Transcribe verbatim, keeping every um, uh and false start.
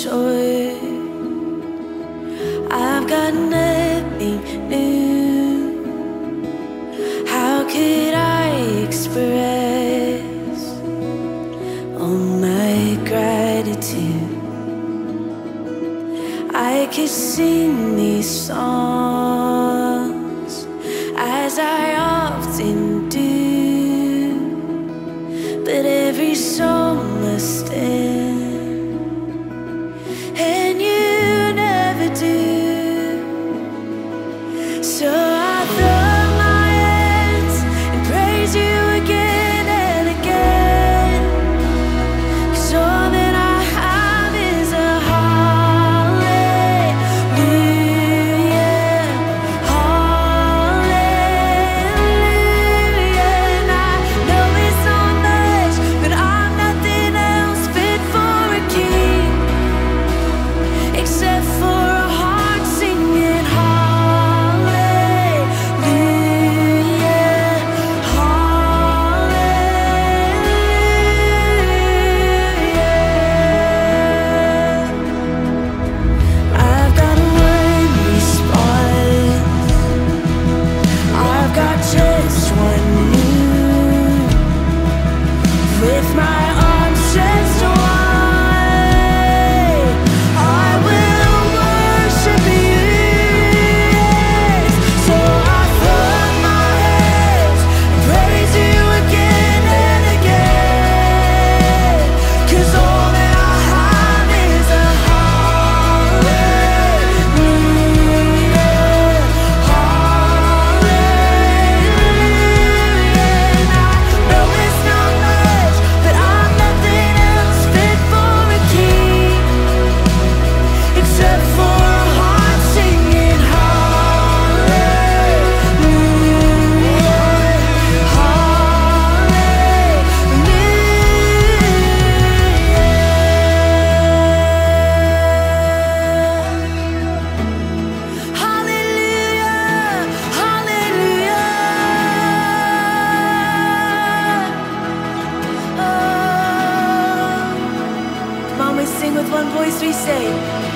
short. I've got nothing new. How could I express all my gratitude? I could sing these songs as I often do, but every song must end, and you never do. So I throw my hands and praise you again and again, 'cause all that I have is a hallelujah, hallelujah. And I know it's not much, but I'm nothing else fit for a king, except for a heart singing hallelujah, hallelujah. I've got one response, I've got just one move, with my arms stretched wide, I will worship you. So I throw my hands and praise you again and again, 'cause all that I have is a hallelujah, hallelujah. And I know it's not much, but I'm nothing else fit for a king, except for a heart singing hallelujah, hallelujah, hallelujah. Oh. Come on, we sing with one voice, we say